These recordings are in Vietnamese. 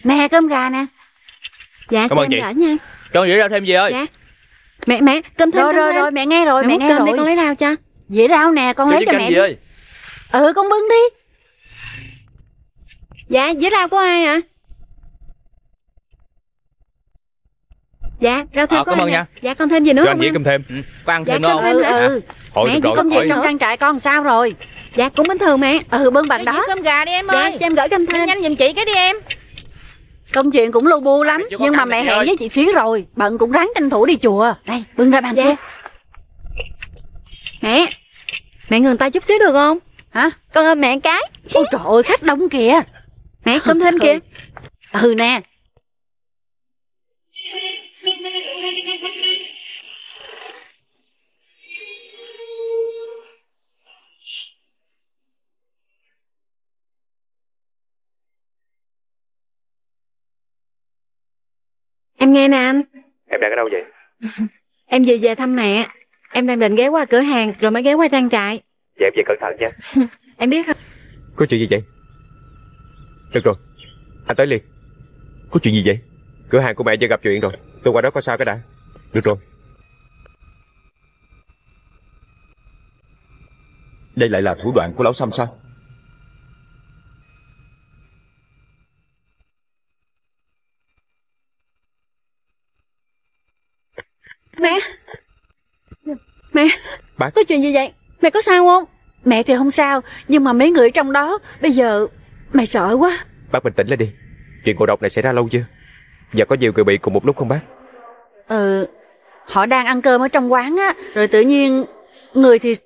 Nè cơm gà nè. Dạ Cảm cho ơn em chị. gửi nha. Con dĩa rau thêm gì ơi? Dạ. Mẹ cơm thêm. Rồi mẹ nghe rồi, mẹ nghe cơm rồi. đi con lấy rau cho. Dĩa rau nè, con lấy cho mẹ gì đi. ơi? Ừ, con bưng đi. Dạ dĩa rau của ai ạ? Dạ rau thêm của Cảm ai ơn nè. nha. Dạ con thêm gì nữa Cho anh không dĩa anh? cơm thêm. Có ăn Dạ, thêm cơm ngon. thêm hả? Thôi Mẹ được chỉ rồi. công Vậy việc trong trang trại con sao rồi? Dạ cũng bình thường mẹ. Bưng bằng đó. Cơm gà đi em Dạ ơi. cho em gửi cơm thêm. Nhanh giùm chị cái đi em. Công chuyện cũng lu bu lắm, Chưa có nhưng mà canh mẹ chị hẹn ơi. với chị Xuyến rồi, bận cũng ráng tranh thủ đi chùa. Đây, bưng ra bàn Dạ. kia. Mẹ ngừng tay chút xíu được không? Hả? Con ôm mẹ cái. Ôi trời ơi, khách đông kìa. Mẹ cơm thêm kìa. Nè. Em nghe nè anh. Em đang ở đâu vậy? Em vừa về thăm mẹ. Em đang định ghé qua cửa hàng rồi mới ghé qua trang trại. Vậy em về cẩn thận nha. Em biết rồi. Có chuyện gì vậy? Được rồi, anh tới liền. Có chuyện gì vậy? Cửa hàng của mẹ vừa gặp chuyện rồi. Tôi qua đó có sao cái đã. Được rồi. Đây lại là thủ đoạn của lão Sâm sao? Mẹ Bác. có chuyện gì vậy? Mẹ có sao không? Mẹ thì không sao, nhưng mà mấy người trong đó, bây giờ mẹ sợ quá. Bác bình tĩnh lên đi. Chuyện ngộ độc này xảy ra lâu chưa? Và có nhiều người bị cùng một lúc không bác? Họ đang ăn cơm ở trong quán á, rồi tự nhiên người thì...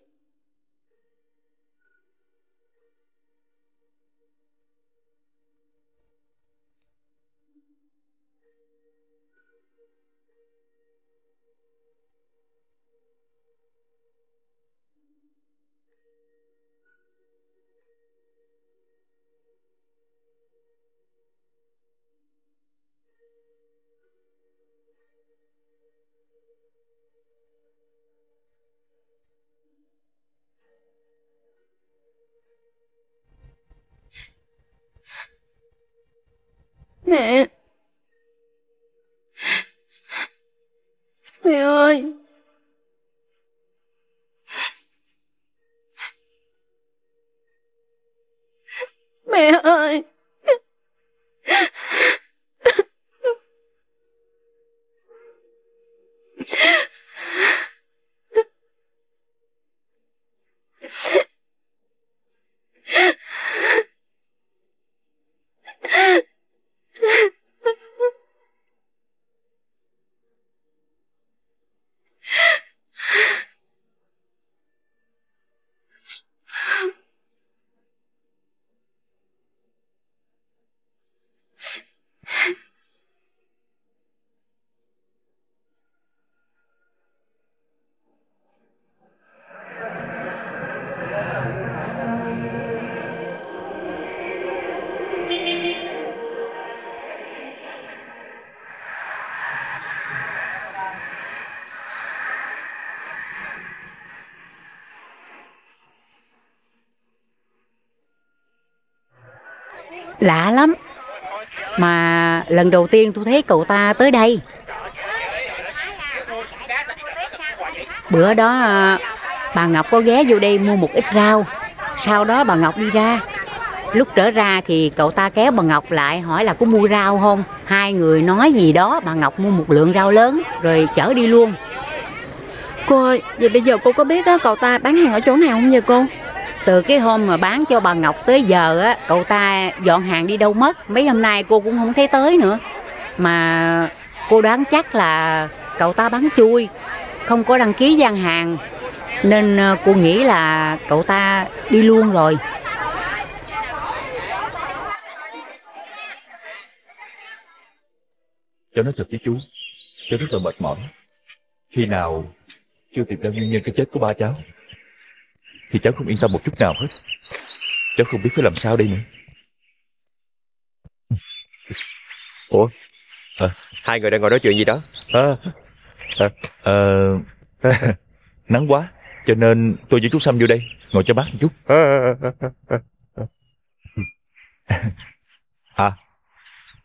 Mẹ. Mẹ ơi. Mẹ ơi. Lạ lắm. Mà lần đầu tiên tôi thấy cậu ta tới đây. Bữa đó bà Ngọc có ghé vô đây mua một ít rau. Sau đó bà Ngọc đi ra. Lúc trở ra thì cậu ta kéo bà Ngọc lại hỏi là có mua rau không. Hai người nói gì đó, bà Ngọc mua một lượng rau lớn rồi chở đi luôn. Cô ơi, vậy bây giờ cô có biết á, cậu ta bán hàng ở chỗ nào không vậy cô? Từ cái hôm mà bán cho bà Ngọc tới giờ á, cậu ta dọn hàng đi đâu mất. Mấy hôm nay cô cũng không thấy tới nữa. Mà cô đoán chắc là cậu ta bán chui, không có đăng ký gian hàng, nên cô nghĩ là cậu ta đi luôn rồi. Cháu nói thật với chú, cháu rất là mệt mỏi. Khi nào chưa tìm ra nguyên nhân cái chết của ba cháu thì cháu không yên tâm một chút nào hết. Cháu không biết phải làm sao đây nữa. Ủa? Hai người đang ngồi nói chuyện gì đó? Nắng quá, cho nên tôi với chú Sâm vô đây ngồi cho bác một chút.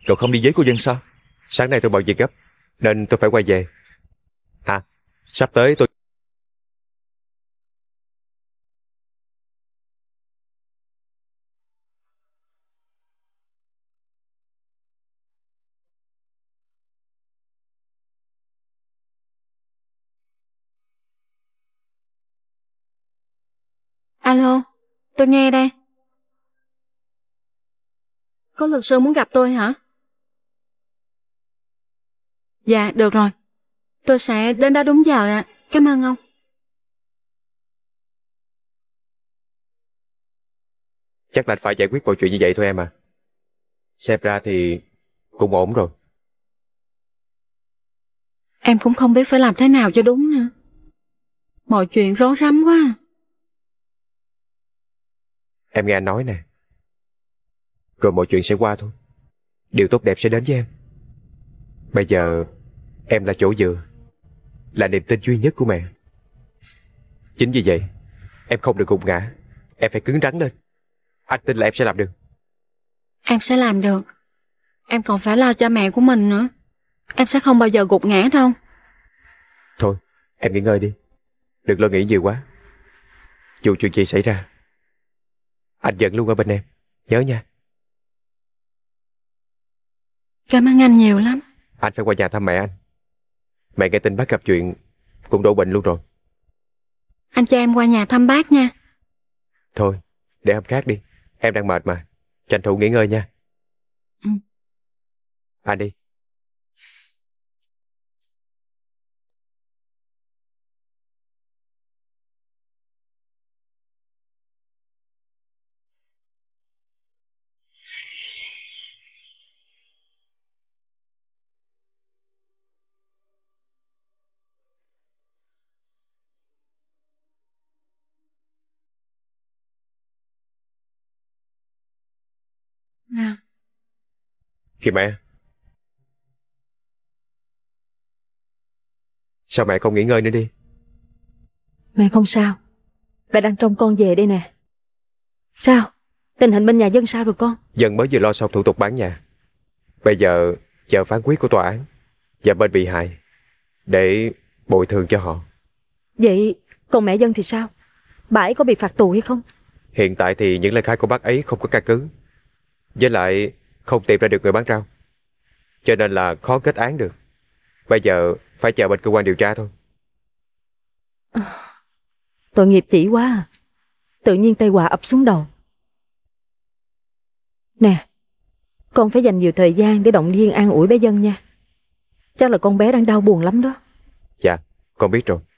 Cậu không đi với cô Dân sao? Sáng nay tôi bận việc gấp nên tôi phải quay về. À, sắp tới tôi... Alo, tôi nghe đây. Có luật sư muốn gặp tôi hả? Dạ, được rồi. Tôi sẽ đến đó đúng giờ ạ. Cảm ơn ông. Chắc là anh phải giải quyết mọi chuyện như vậy thôi em à. Xem ra thì cũng ổn rồi. Em cũng không biết phải làm thế nào cho đúng nữa. Mọi chuyện rối rắm quá. Em nghe anh nói nè. Rồi mọi chuyện sẽ qua thôi. Điều tốt đẹp sẽ đến với em. Bây giờ em là chỗ dựa, là niềm tin duy nhất của mẹ. Chính vì vậy em không được gục ngã. Em phải cứng rắn lên. Anh tin là em sẽ làm được. Em sẽ làm được. Em còn phải lo cho mẹ của mình nữa. Em sẽ không bao giờ gục ngã đâu. Thôi em nghỉ ngơi đi. Đừng lo nghĩ nhiều quá. Dù chuyện gì xảy ra, anh vẫn luôn ở bên em. Nhớ nha. Cảm ơn anh nhiều lắm. Anh phải qua nhà thăm mẹ anh. Mẹ nghe tin bác gặp chuyện, cũng đổ bệnh luôn rồi. Anh cho em qua nhà thăm bác nha. Thôi để hôm khác đi. Em đang mệt mà. Tranh thủ nghỉ ngơi nha. Ừ. Anh đi. Nào. Kìa mẹ. Sao mẹ không nghỉ ngơi nữa đi? Mẹ không sao. Mẹ đang trông con về đây nè. Sao? Tình hình bên nhà Dân sao rồi con? Dân mới vừa lo xong thủ tục bán nhà. Bây giờ chờ phán quyết của tòa án và bên bị hại để bồi thường cho họ. Vậy còn mẹ Dân thì sao? Bà ấy có bị phạt tù hay không? Hiện tại thì những lời khai của bác ấy không có căn cứ. Với lại không tìm ra được người bán rau, cho nên là khó kết án được. Bây giờ phải chờ bên cơ quan điều tra thôi. Tội nghiệp chị quá à. Tự nhiên tai họa ập xuống đầu. Nè, con phải dành nhiều thời gian để động viên an ủi bé Dân nha. Chắc là con bé đang đau buồn lắm đó. Dạ, con biết rồi.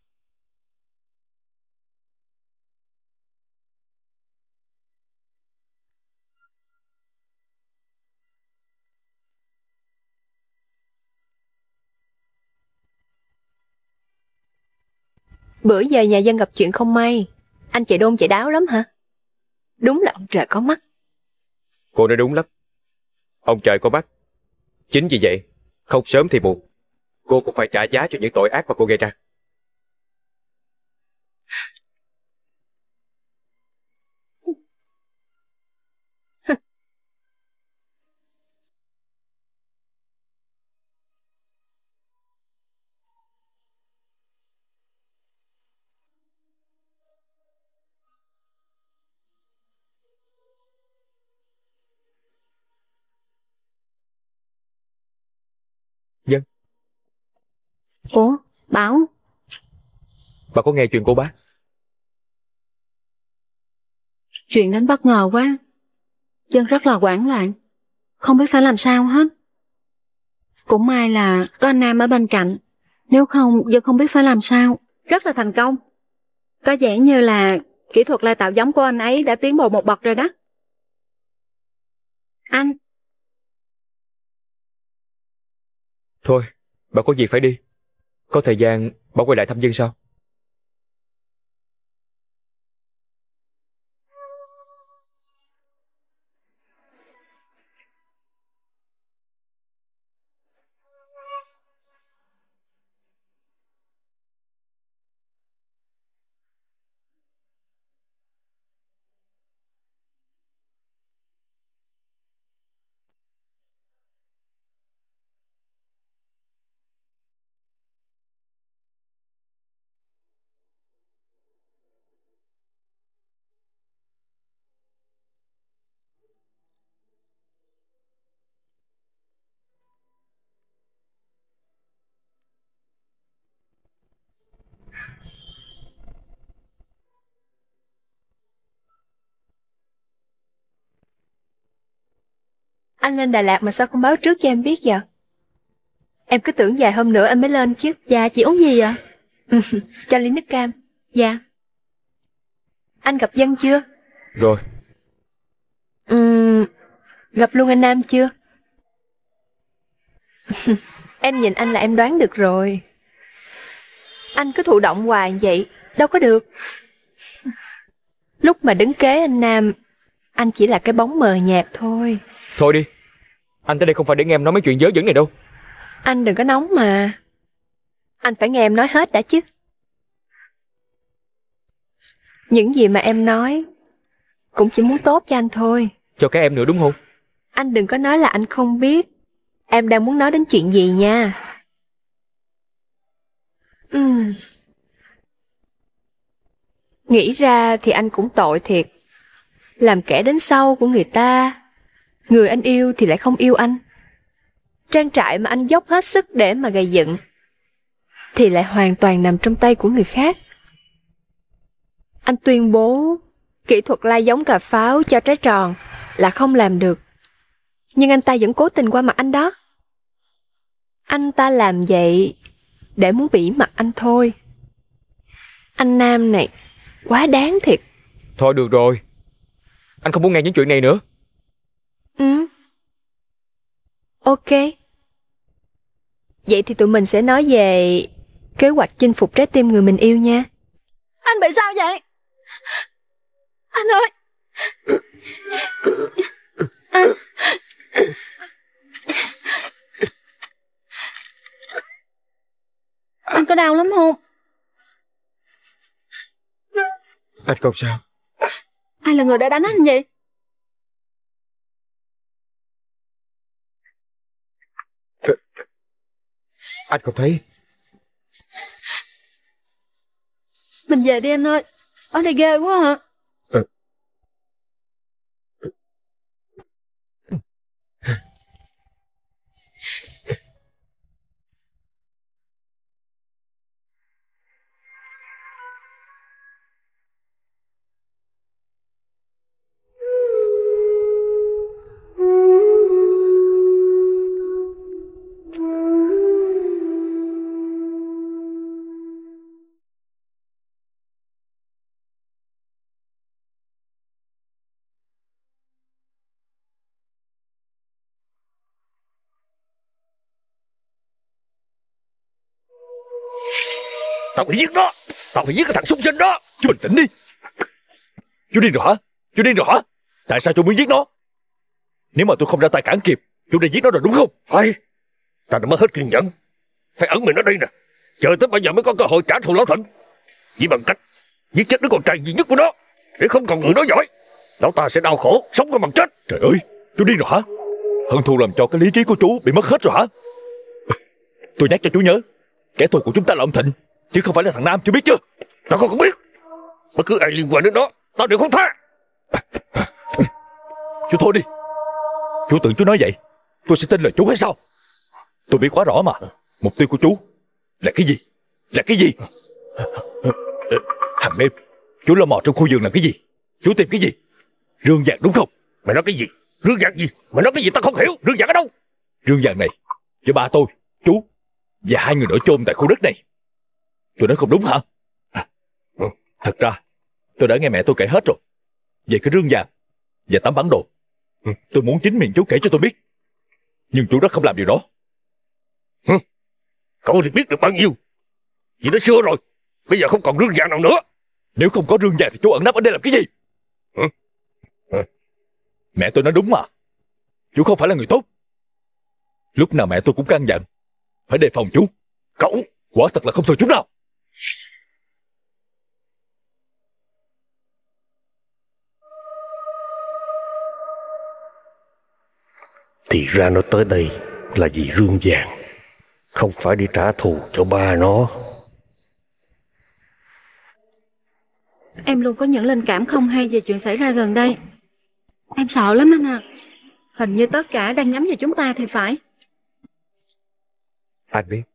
Bữa giờ nhà Dân gặp chuyện không may, anh chạy đôn chạy đáo lắm hả? Đúng là ông trời có mắt. Cô nói đúng lắm. Ông trời có mắt. Chính vì vậy, không sớm thì muộn, cô cũng phải trả giá cho những tội ác mà cô gây ra. Dân, Ủa, Bảo? bà có nghe chuyện cô bác? Chuyện đến bất ngờ quá. Dân rất là hoảng loạn. Không biết phải làm sao hết. Cũng may là có anh Nam ở bên cạnh. Nếu không, Dân không biết phải làm sao. Rất là thành công. Có vẻ như là kỹ thuật lai tạo giống của anh ấy đã tiến bộ một bậc rồi đó. Anh, Thôi, bà có việc phải đi. Có thời gian bà quay lại thăm Dân sao? Anh lên Đà Lạt mà sao không báo trước cho em biết vậy? Em cứ tưởng vài hôm nữa anh mới lên chứ. Dạ, chị uống gì ạ? Cho ly nước cam. Dạ. Anh gặp Dân chưa? Rồi. Gặp luôn anh Nam chưa? Em nhìn anh là em đoán được rồi. Anh cứ thụ động hoài vậy đâu có được. Lúc mà đứng kế anh Nam, anh chỉ là cái bóng mờ nhạt thôi. Thôi đi, anh tới đây không phải để nghe em nói mấy chuyện dớ dẫn này đâu. Anh đừng có nóng mà. Anh phải nghe em nói hết đã chứ. Những gì mà em nói cũng chỉ muốn tốt cho anh thôi. Cho cả em nữa đúng không? Anh đừng có nói là anh không biết em đang muốn nói đến chuyện gì nha. Nghĩ ra thì anh cũng tội thiệt. Làm kẻ đến sau của người ta, người anh yêu thì lại không yêu anh. Trang trại mà anh dốc hết sức để mà gây dựng thì lại hoàn toàn nằm trong tay của người khác. Anh tuyên bố kỹ thuật lai giống cà pháo cho trái tròn là không làm được, nhưng anh ta vẫn cố tình qua mặt anh đó. Anh ta làm vậy để muốn bỉ mặt anh thôi. Anh Nam này quá đáng thiệt. Thôi được rồi, anh không muốn nghe những chuyện này nữa. Ok. Vậy thì tụi mình sẽ nói về kế hoạch chinh phục trái tim người mình yêu nha. Anh bị sao vậy? Anh ơi! Anh có đau lắm không? Anh không sao. Ai là người đã đánh anh vậy? Anh không thấy. Mình về đi anh ơi. Ở đây ghê quá hả? Tao phải giết nó. Tao phải giết cái thằng súc sinh đó. Chú bình tĩnh đi. Chú điên rồi hả? Chú điên rồi hả? Tại sao chú muốn giết nó? Nếu mà tôi không ra tay cản kịp, chú đã giết nó rồi đúng không? Phải. Ta đã mất hết kiên nhẫn. Phải ẩn mình ở đây nè. Chờ tới bây giờ mới có cơ hội trả thù Lão Thịnh. Chỉ bằng cách giết chết đứa con trai duy nhất của nó, để không còn người nói giỏi, lão ta sẽ đau khổ sống không bằng chết. Trời ơi, chú điên rồi hả? Hận thù làm cho cái lý trí của chú bị mất hết rồi hả? Tôi nhắc cho chú nhớ, kẻ thù của chúng ta là ông Thịnh, chứ không phải là thằng Nam, chú biết chưa? Tao không biết. Bất cứ ai liên quan đến nó, tao đều không tha. Chú thôi đi. Chú tưởng chú nói vậy tôi sẽ tin lời chú hay sao? Tôi biết quá rõ mà. Mục tiêu của chú là cái gì? Là cái gì? Hàng đêm chú lo mò trong khu vườn làm cái gì? Chú tìm cái gì? Rương vàng đúng không? Mày nói cái gì? Rương vàng gì? Mày nói cái gì tao không hiểu. Rương vàng ở đâu? Rương vàng này cho ba tôi, chú và hai người nữa chôn tại khu đất này. Tôi nói không đúng hả? Thật ra tôi đã nghe mẹ tôi kể hết rồi về cái rương vàng và tấm bản đồ. Tôi muốn chính miệng chú kể cho tôi biết, nhưng chú rất không làm điều đó. Cậu thì biết được bao nhiêu? Vì nó xưa rồi, bây giờ không còn rương vàng nào nữa. Nếu không có rương vàng thì chú ẩn nấp ở đây làm cái gì? Mẹ tôi nói đúng mà. Chú không phải là người tốt. Lúc nào mẹ tôi cũng căn dặn phải đề phòng chú. Cậu quả thật là không thừa chút nào. Thì ra nó tới đây là vì rương vàng, không phải đi trả thù cho ba nó. Em luôn có những linh cảm không hay về chuyện xảy ra gần đây. Em sợ lắm anh à. Hình như tất cả đang nhắm vào chúng ta thì phải. Anh biết.